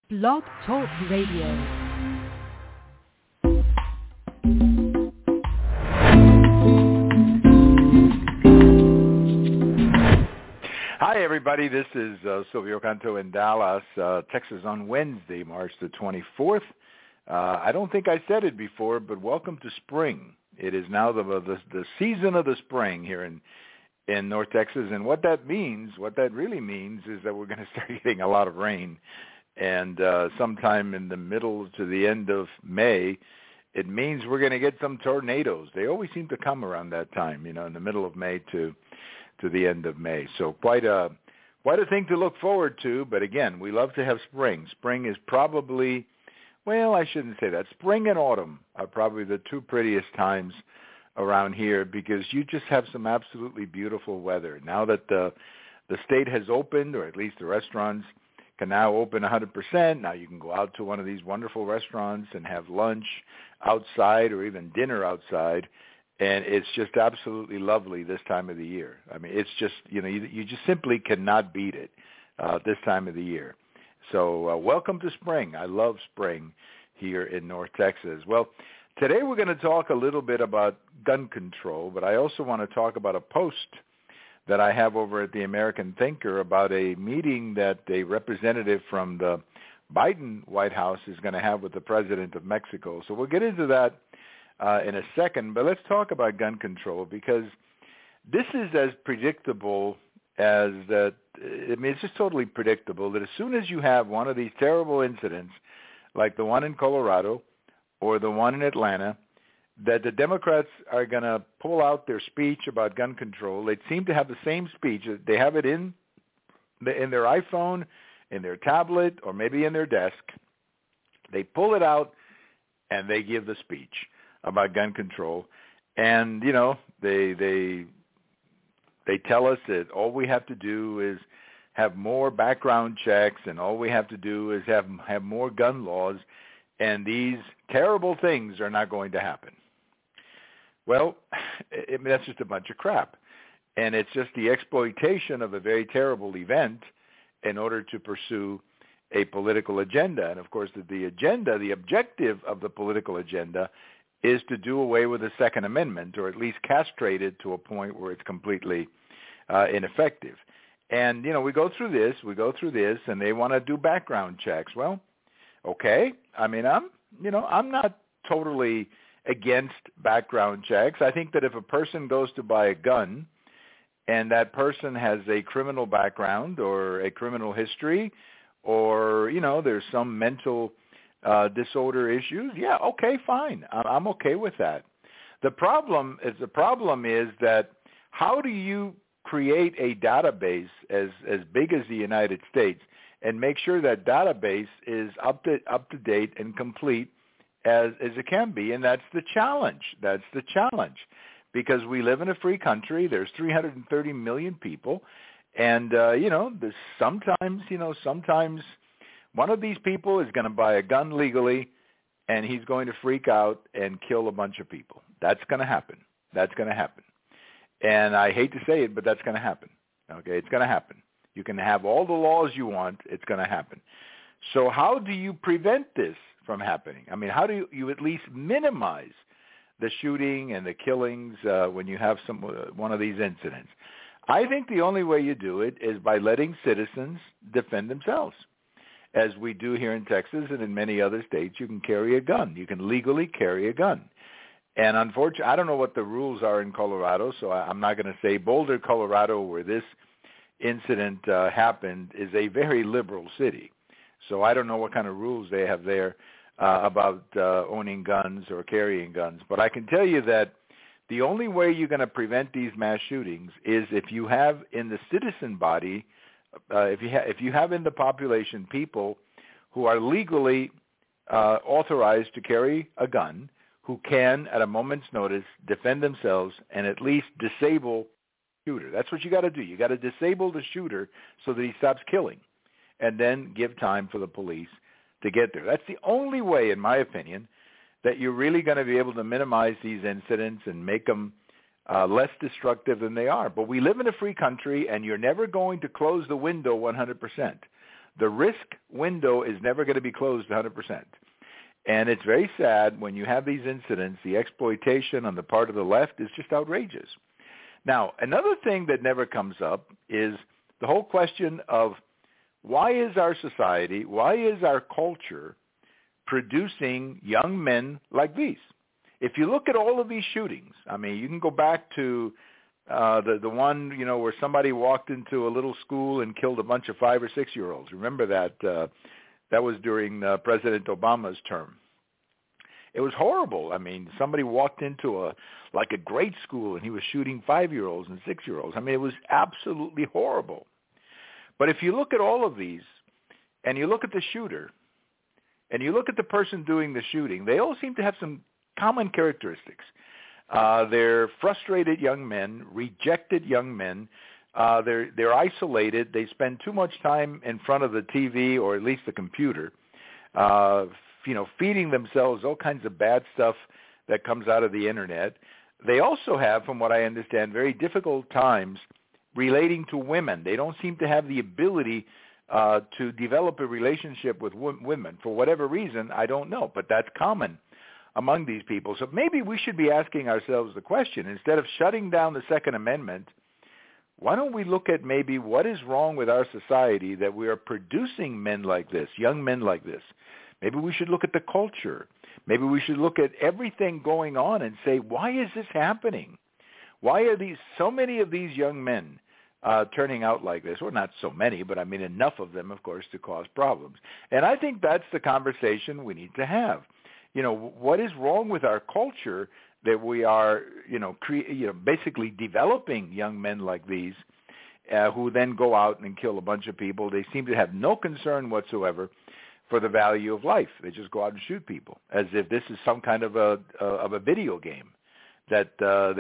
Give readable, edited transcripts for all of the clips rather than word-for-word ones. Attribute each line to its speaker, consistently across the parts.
Speaker 1: Blog Talk Radio.
Speaker 2: Hi, everybody. This is Silvio Canto in Dallas, Texas on Wednesday, March the 24th. I don't think I said it before, but welcome to spring. It is now the season of the spring here in North Texas, and what that really means is that we're going to start getting a lot of rain. And sometime in the middle to the end of May, it means we're going to get some tornadoes. They always seem to come around that time, in the middle of May to the end of May. So quite a thing to look forward to. But again, we love to have spring. Spring is probably, well, I shouldn't say that. Spring and autumn are probably the two prettiest times around here because you just have some absolutely beautiful weather. Now that the state has opened, or at least the restaurants can now open 100%. Now you can go out to one of these wonderful restaurants and have lunch outside or even dinner outside. And it's just absolutely lovely this time of the year. I mean, it's just, you just simply cannot beat it this time of the year. So welcome to spring. I love spring here in North Texas. Well, today we're going to talk a little bit about gun control, but I also want to talk about a post that I have over at the American Thinker about a meeting that a representative from the Biden White House is going to have with the president of Mexico. So we'll get into that in a second, but let's talk about gun control because this is as predictable as that. I mean, it's just totally predictable that as soon as you have one of these terrible incidents like the one in Colorado or the one in Atlanta, that the Democrats are going to pull out their speech about gun control. They seem to have the same speech. They have it in their iPhone, in their tablet, or maybe in their desk. They pull it out, and they give the speech about gun control. And, they tell us that all we have to do is have more background checks, and all we have to do is have more gun laws, and these terrible things are not going to happen. Well, that's just a bunch of crap. And it's just the exploitation of a very terrible event in order to pursue a political agenda. And, of course, the objective of the political agenda is to do away with the Second Amendment, or at least castrate it to a point where it's completely ineffective. And, we go through this, and they want to do background checks. Well, okay. I mean, I'm not totally against background checks. I think that if a person goes to buy a gun and that person has a criminal background or a criminal history or, there's some mental disorder issues, yeah, okay, fine. I'm okay with that. The problem is that how do you create a database as big as the United States and make sure that database is up to date and complete as it can be, and that's the challenge. Because we live in a free country. There's 330 million people, and there's sometimes one of these people is going to buy a gun legally, and he's going to freak out and kill a bunch of people. That's going to happen. And I hate to say it, but that's going to happen. Okay, it's going to happen. You can have all the laws you want. It's going to happen. So how do you prevent this from happening? I mean, how do you at least minimize the shooting and the killings when you have one of these incidents? I think the only way you do it is by letting citizens defend themselves. As we do here in Texas and in many other states, you can carry a gun. You can legally carry a gun. And unfortunately, I don't know what the rules are in Colorado, so I'm not going to say Boulder, Colorado, where this incident happened, is a very liberal city. So I don't know what kind of rules they have there about owning guns or carrying guns. But I can tell you that the only way you're going to prevent these mass shootings is if you have in the citizen body, if you have in the population people who are legally authorized to carry a gun, who can, at a moment's notice, defend themselves and at least disable the shooter. That's what you got to do. You got to disable the shooter so that he stops killing, and then give time for the police to get there. That's the only way, in my opinion, that you're really going to be able to minimize these incidents and make them less destructive than they are. But we live in a free country, and you're never going to close the window 100%. The risk window is never going to be closed 100%. And it's very sad when you have these incidents, the exploitation on the part of the left is just outrageous. Now, another thing that never comes up is the whole question of why is our society, why is our culture producing young men like these? If you look at all of these shootings, I mean, you can go back to the one, you know, where somebody walked into a little school and killed a bunch of 5 or 6 year olds. Remember that? That was during President Obama's term. It was horrible. I mean, somebody walked into a great school and he was shooting 5-year-olds and 6-year-olds. I mean, it was absolutely horrible. But if you look at all of these and you look at the shooter and you look at the person doing the shooting, they all seem to have some common characteristics. They're frustrated young men, rejected young men. They're isolated. They spend too much time in front of the TV or at least the computer, feeding themselves all kinds of bad stuff that comes out of the internet. They also have, from what I understand, very difficult times relating to women. They don't seem to have the ability to develop a relationship with women. For whatever reason, I don't know, but that's common among these people. So maybe we should be asking ourselves the question, instead of shutting down the Second Amendment, why don't we look at maybe what is wrong with our society that we are producing men like this, young men like this? Maybe we should look at the culture. Maybe we should look at everything going on and say, why is this happening? Why are so many of these young men turning out like this? Well, not so many, but I mean enough of them, of course, to cause problems. And I think that's the conversation we need to have. You know, what is wrong with our culture that we are, basically developing young men like these who then go out and kill a bunch of people? They seem to have no concern whatsoever for the value of life. They just go out and shoot people as if this is some kind of a video game that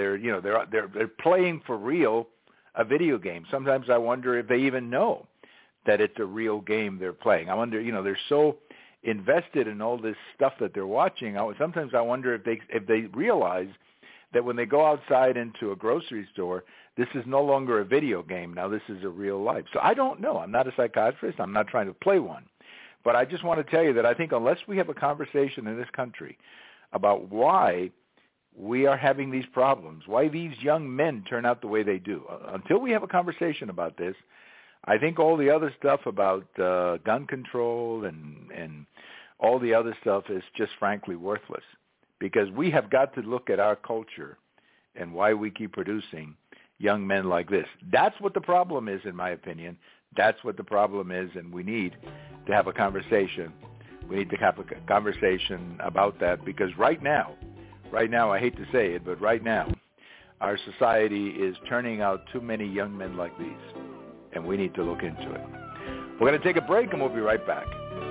Speaker 2: they're playing for real, a video game. Sometimes I wonder if they even know that it's a real game they're playing. I wonder, they're so invested in all this stuff that they're watching. Sometimes I wonder if they realize that when they go outside into a grocery store, this is no longer a video game. Now this is a real life. So I don't know. I'm not a psychiatrist. I'm not trying to play one. But I just want to tell you that I think unless we have a conversation in this country about why we are having these problems, why these young men turn out the way they do, until we have a conversation about this, I think all the other stuff about gun control and all the other stuff is just frankly worthless, because we have got to look at our culture and why we keep producing young men like this. That's what the problem is, in my opinion. That's what the problem is, and we need to have a conversation. We need to have a conversation about that, because right now, I hate to say it, but right now, our society is turning out too many young men like these, and we need to look into it. We're going to take a break, and we'll be right back.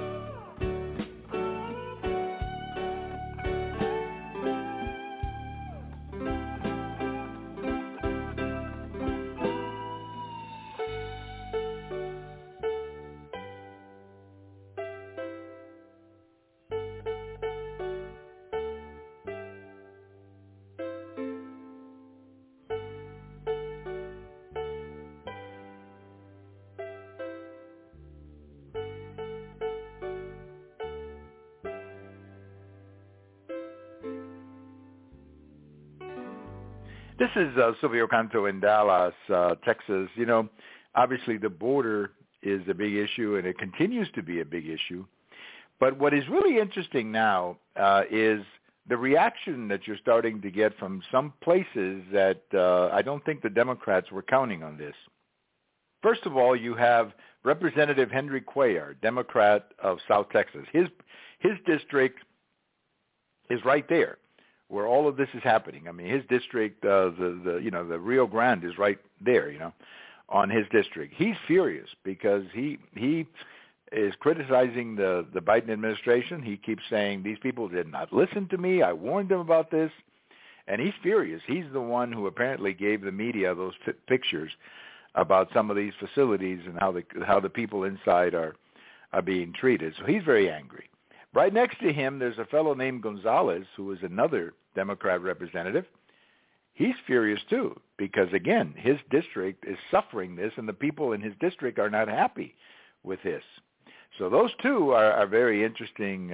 Speaker 2: This is Silvio Canto in Dallas, Texas. Obviously the border is a big issue, and it continues to be a big issue. But what is really interesting now is the reaction that you're starting to get from some places that I don't think the Democrats were counting on this. First of all, you have Representative Henry Cuellar, Democrat of South Texas. His district is right there where all of this is happening. I mean, his district, the Rio Grande is right there, on his district. He's furious because he is criticizing the Biden administration. He keeps saying, these people did not listen to me. I warned them about this. And he's furious. He's the one who apparently gave the media those pictures about some of these facilities and how the people inside are being treated. So he's very angry. Right next to him, there's a fellow named Gonzalez, who is another Democrat representative. He's furious too, because again, his district is suffering this, and the people in his district are not happy with this. So those two are very interesting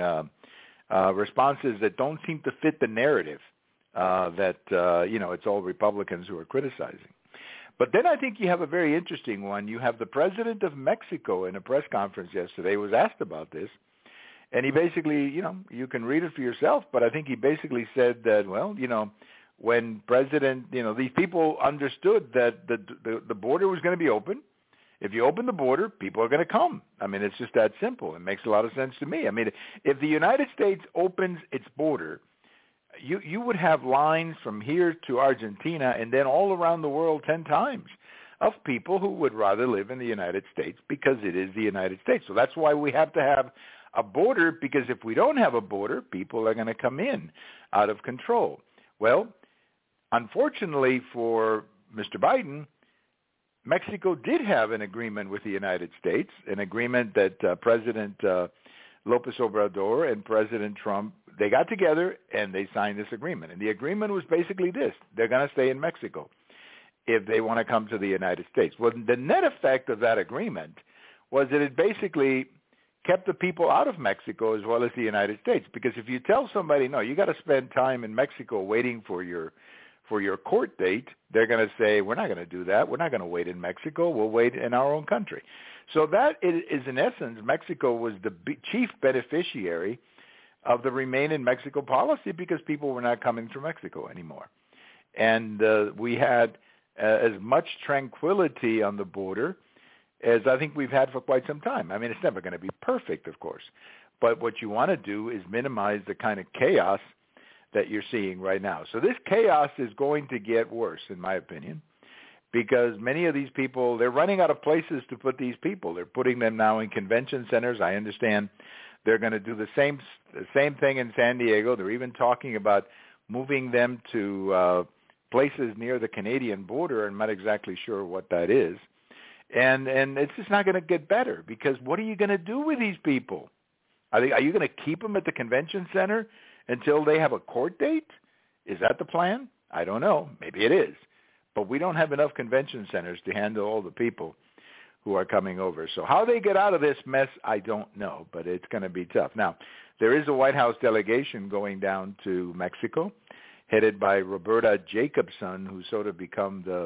Speaker 2: responses that don't seem to fit the narrative that it's all Republicans who are criticizing. But then I think you have a very interesting one. You have the president of Mexico in a press conference yesterday was asked about this, and he basically, you can read it for yourself, but I think he basically said that, well, when these people understood that the border was going to be open. If you open the border, people are going to come. I mean, it's just that simple. It makes a lot of sense to me. I mean, if the United States opens its border, you would have lines from here to Argentina and then all around the world 10 times of people who would rather live in the United States because it is the United States. So that's why we have to have a border, because if we don't have a border, people are going to come in out of control. Well, unfortunately for Mr. Biden, Mexico did have an agreement with the United States, an agreement that President López Obrador and President Trump, they got together and they signed this agreement. And the agreement was basically this: they're going to stay in Mexico if they want to come to the United States. Well, the net effect of that agreement was that it basically kept the people out of Mexico as well as the United States. Because if you tell somebody, no, you got to spend time in Mexico waiting for your court date, they're going to say, we're not going to do that. We're not going to wait in Mexico. We'll wait in our own country. So that is in essence, Mexico was the chief beneficiary of the Remain in Mexico policy because people were not coming through Mexico anymore. And we had as much tranquility on the border as I think we've had for quite some time. I mean, it's never going to be perfect, of course. But what you want to do is minimize the kind of chaos that you're seeing right now. So this chaos is going to get worse, in my opinion, because many of these people, they're running out of places to put these people. They're putting them now in convention centers. I understand they're going to do the same thing in San Diego. They're even talking about moving them to places near the Canadian border. I'm not exactly sure what that is. And it's just not going to get better, because what are you going to do with these people? Are you going to keep them at the convention center until they have a court date? Is that the plan? I don't know. Maybe it is. But we don't have enough convention centers to handle all the people who are coming over. So how they get out of this mess, I don't know, but it's going to be tough. Now, there is a White House delegation going down to Mexico, headed by Roberta Jacobson, who's sort of become the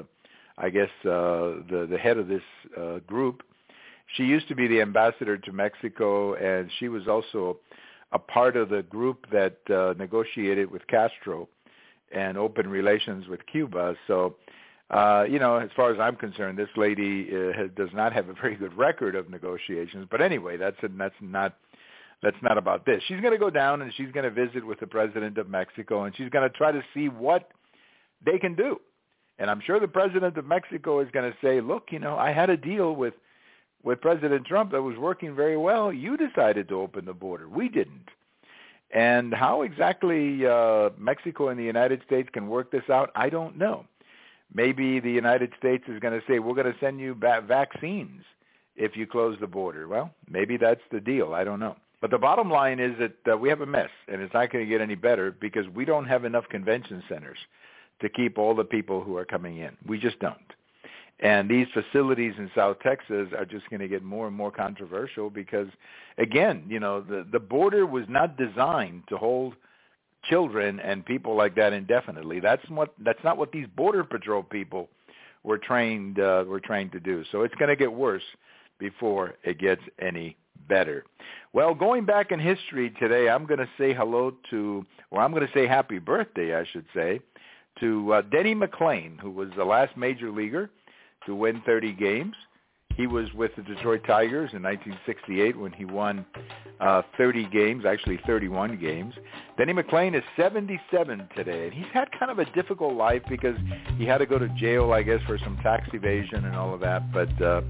Speaker 2: head of this group. She used to be the ambassador to Mexico, and she was also a part of the group that negotiated with Castro and opened relations with Cuba. So, as far as I'm concerned, this lady does not have a very good record of negotiations. But anyway, that's not about this. She's going to go down and she's going to visit with the president of Mexico, and she's going to try to see what they can do. And I'm sure the president of Mexico is going to say, look, I had a deal with President Trump that was working very well. You decided to open the border. We didn't. And how exactly Mexico and the United States can work this out, I don't know. Maybe the United States is going to say, we're going to send you vaccines if you close the border. Well, maybe that's the deal. I don't know. But the bottom line is that we have a mess, and it's not going to get any better because we don't have enough convention centers to keep all the people who are coming in. We just don't. And these facilities in South Texas are just going to get more and more controversial because, again, the border was not designed to hold children and people like that indefinitely. That's not what these Border Patrol people were trained to do. So it's going to get worse before it gets any better. Well, going back in history today, I'm going to say I'm going to say happy birthday, I should say, to Denny McLain, who was the last major leaguer to win 30 games. He was with the Detroit Tigers in 1968 when he won 30 games, actually 31 games. Denny McLain is 77 today, and he's had kind of a difficult life because he had to go to jail, I guess, for some tax evasion and all of that. But,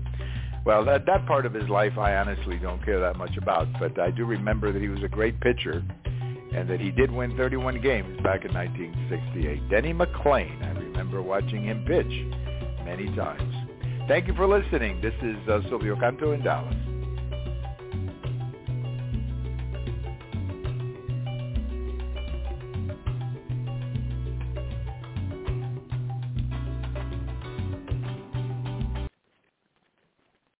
Speaker 2: that part of his life I honestly don't care that much about. But I do remember that he was a great pitcher and that he did win 31 games back in 1968. Denny McLain, I remember watching him pitch many times. Thank you for listening. This is Silvio Canto in Dallas.